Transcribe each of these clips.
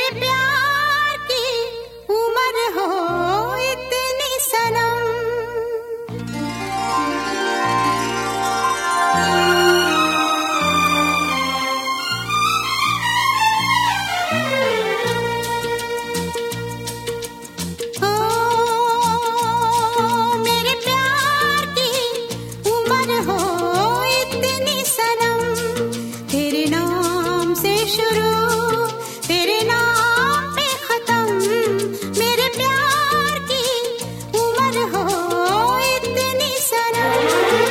प्यार की उम्र हो इतनी सनम। मेरे प्यार की उम्र हो इतनी सनम, तेरे नाम से शुरू तेरे नाम पे खत्म। मेरे प्यार की उम्र हो इतनी सनम।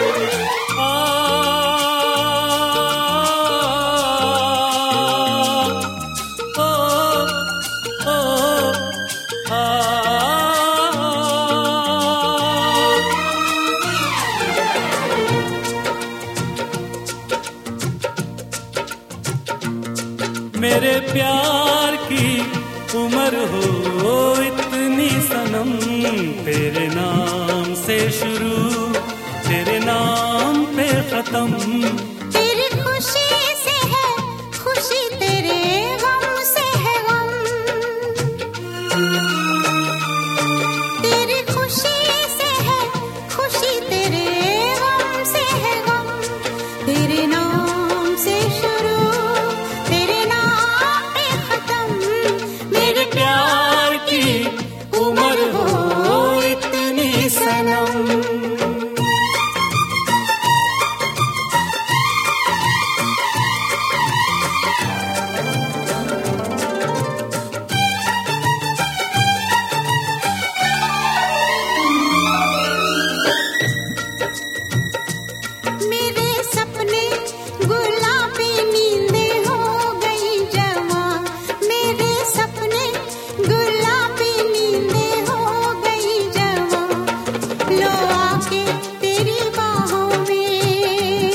मेरे प्यार की उम्र हो इतनी सनम, तेरे नाम से शुरू तेरे नाम पे खत्म। तेरी खुशी से है खुशी, तेरे गम से है गम। तेरी खुशी से है खुशी, तेरे गम से है गम। तेरे नाम से शुरू तेरे नाम पे खत्म। मेरे प्यार की उम्र हो इतनी सनम। मेरे सपने गुलाबी नींदें हो गई जवां। मेरे सपने गुलाबी नींदें हो गई जवां। लो आके तेरी बाहों में,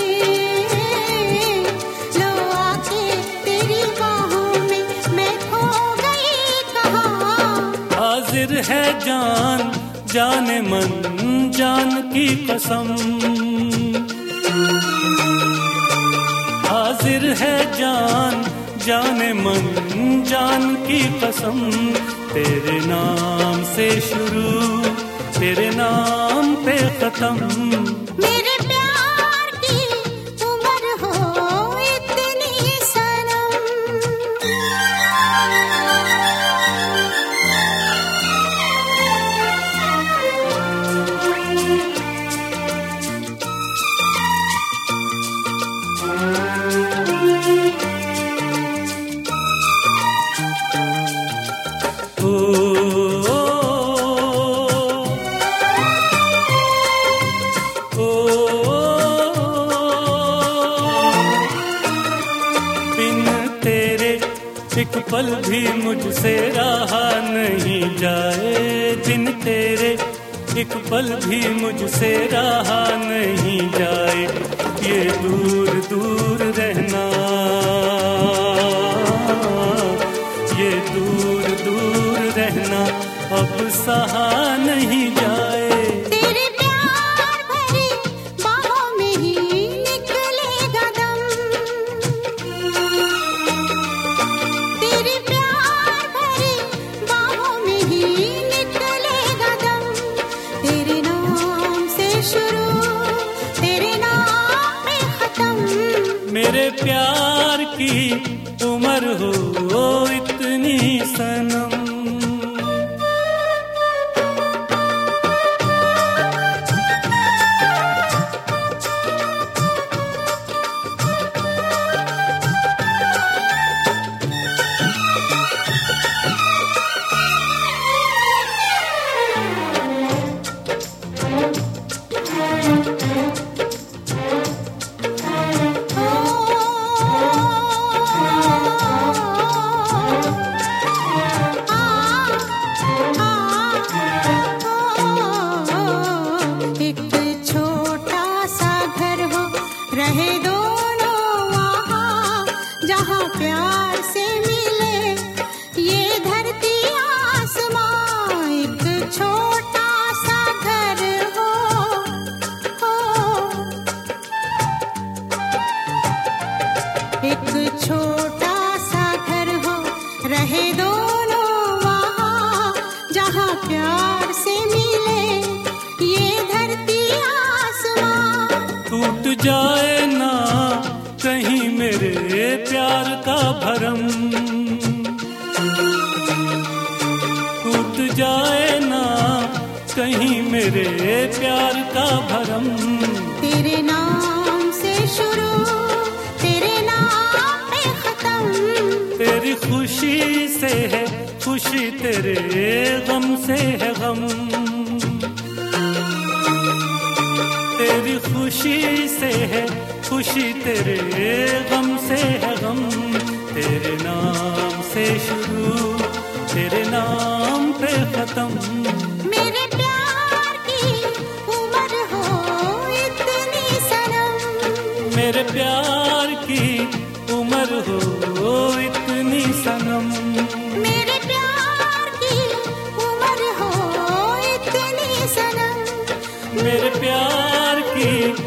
लो आके तेरी बाहों में, मैं खो गई कहाँ। हाजिर है जान जाने मन जान की कसम। हाजिर है जान जाने मन जान की कसम। तेरे नाम से शुरू तेरे नाम पे खत्म। मेरे प्यार की उम्र हो इतनी सनम। बिन तेरे एक पल भी मुझसे रहा नहीं जाए। बिन तेरे एक पल भी मुझसे रहा नहीं जाए। ये दूर दूर रहना, ये दूर दूर रहना अब सहा नहीं जाए। तेरे प्यार भरी बाहों में ही निकलेगा दम। तेरे प्यार भरी बाहों में ही निकलेगा दम। तेरे नाम से शुरू तेरे नाम पे खत्म। मेरे प्यार की उम्र हो इतनी सनम। रहे दोनों वहाँ जहाँ प्यार से मिले ये धरती आसमां। एक छोटा सा घर हो, एक छोटा सा घर हो, रहे दो जाए ना कहीं मेरे प्यार का भरम, टूट जाए ना कहीं मेरे प्यार का भरम। तेरे नाम से शुरू, तेरे नाम पे खत्म। तेरी खुशी से है खुशी, तेरे गम से है गम। तेरी खुशी से है खुशी, तेरे गम से है गम। तेरे नाम से शुरू, तेरे नाम पे खत्म। मेरे प्यार की उम्र हो इतनी सनम, मेरे प्यार की उम्र हो इतनी सनम। मेरे प्यार की उम्र हो इतनी सनम। मेरे प्यार की